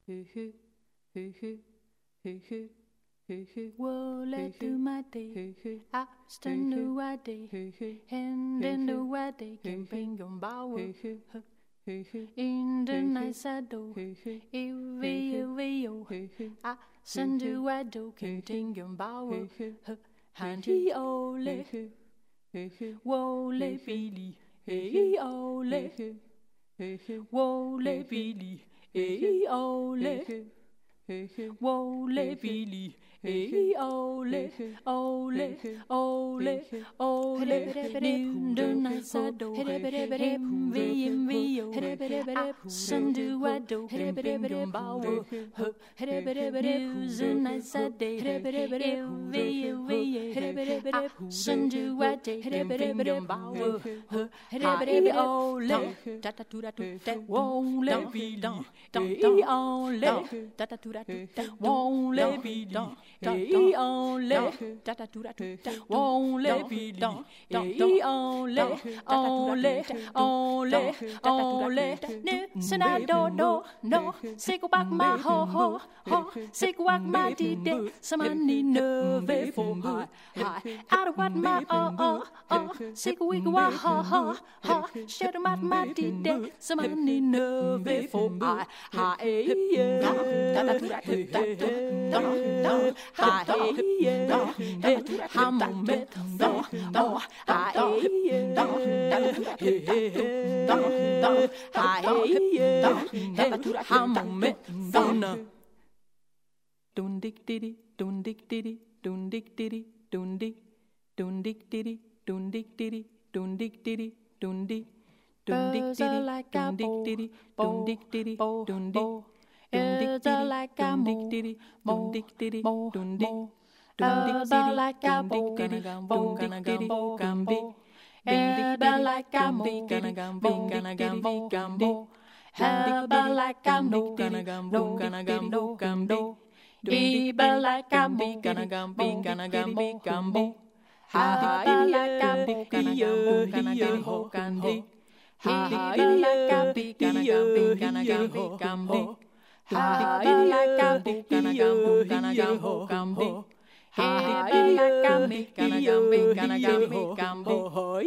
Well, I do my day. I stand the white day. Hand in the white day. Camping on bower. In the night shadow. Ew. I stand the white day. Camping on bower. Handy ole. Wole Billy. Hey ole. Wole Billy. Hey ole. Wole Billy. Hey ole, ole, ole, ole. In the night shadow, him, Sundu Wado, him, Bower, news and night Saturday, Sundu Wade, him, Bower, ole, tata won't be done, ole, tata won't be done. Hey ole, won't let be done. Hey ole, Listen, I don't know. Sick back my ho, sick back my did. Somebody nerve for my high. I don't want my sick weak wa ha. Shut my did. Somebody nerve for my high. Don't dick diddy, don't dick diddy, don't dick diddy, don't dick, don't dick diddy, don't dick diddy, don't dick diddy, don't dick, don't dick diddy, don't dick diddy, don't dick diddy, don't dick. It's like a mo, don't dick diddy, don't dick, don't dick diddy, like a mo, don't dick diddy, gambo. It's like a mo, gambo. It's like a mo, gambo. Eba like a mo, gambo. Ha like a mo, gambo. Ha like a mo, gambo. Ha like a mo, gambo. Ha like a mo, gambo.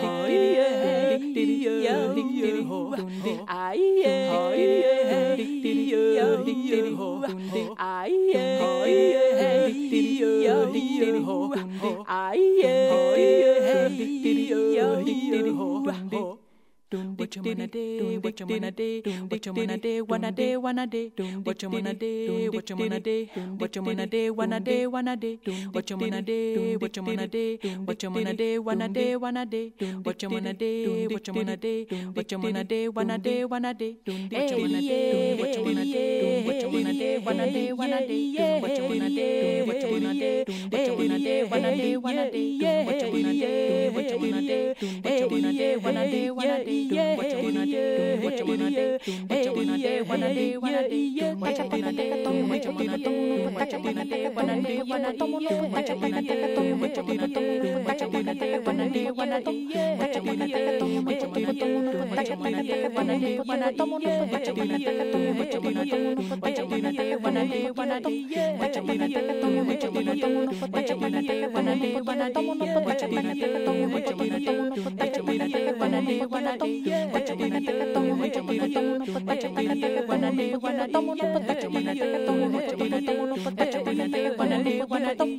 What you wanna do? What you wanna do? What you wanna do? Wanna do? Wanna do? What you wanna do? What you wanna do? What you wanna do? Wanna do? Wanna do? What you wanna do? What you wanna do? What you wanna do? Wanna do? Wanna do? What you wanna do? What you wanna do? What you wanna do? Wanna do? Wanna do? What you wanna do? What you wanna do? What you wanna do? Wanna do? Wanna do? What you wanna do? What you wanna do? What you wanna do? Wanna do? Wanna do? What you wanna do? What you wanna do? What you wanna do? Wanna do? Wanna do? What you wanna do? What you wanna do? What you wanna do? Wanna do? Wanna do? What you wanna do? What you wanna do? What you wanna do? Wanna do? Wanna do? What you wanna do? What you wanna do? What you wanna do? Wanna do? Wanna do? What you wanna do? What you wanna do? What you wanna do? Wanna do? Wanna do? What you wanna do? What you wanna do? What you wanna do? Wanna do? Wanna do? What you wanna do? What you wanna do? What you wanna do? Wanna do? Wanna do? What you wanna do? What you wanna do? What you wanna do? Wanna do? Wanna do? What you wanna do? What you wanna do? What you wanna do? Wanna do? Wanna do? What you wanna do? What you wanna do? What you wanna do? Wanna do? Wanna do?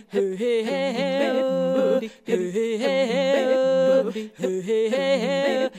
Hey,